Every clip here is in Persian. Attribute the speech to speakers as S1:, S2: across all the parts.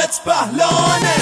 S1: حامد پهلوانه.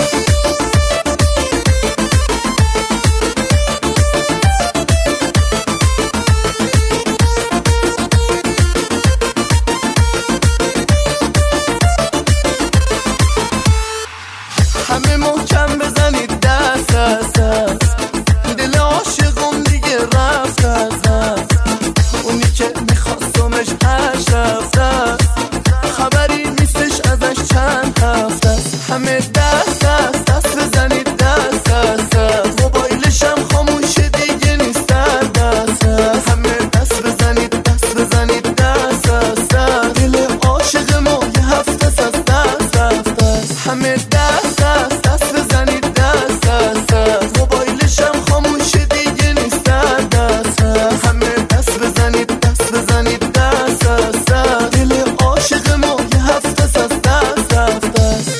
S2: همه محکم بزنید دست از دست، دل عاشقم دیگه رفت از دست، اونی که میخواستمش هش رفت است، خبری نیستش ازش چند هفته است. همه دست از دست بزنید دست از دست، موبایلشم خاموشه دیگه نیست در دست است. همه دست بزنید دست از دست، دل عاشق ما یه هفته از دست رفته است. همه دست از دست بزنید دست از دست، موبایلشم خاموشه دیگه نیست در دست است. همه دست بزنید دست از دست، دل عاشق ما یه هفته از دست رفته است.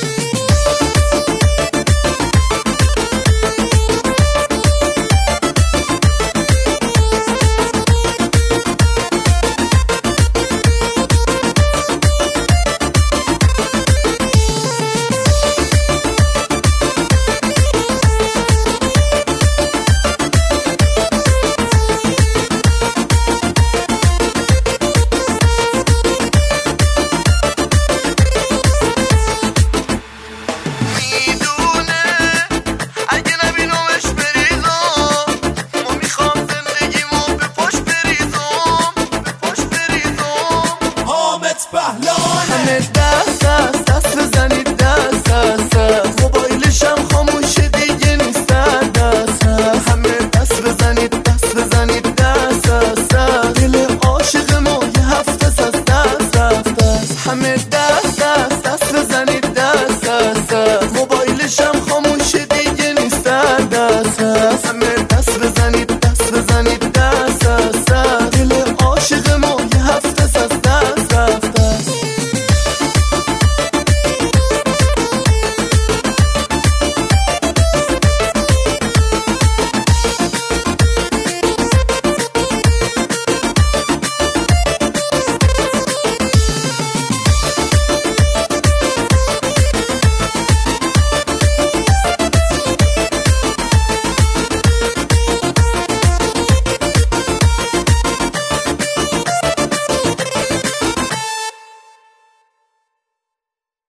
S1: پهلوانه.
S2: همه دست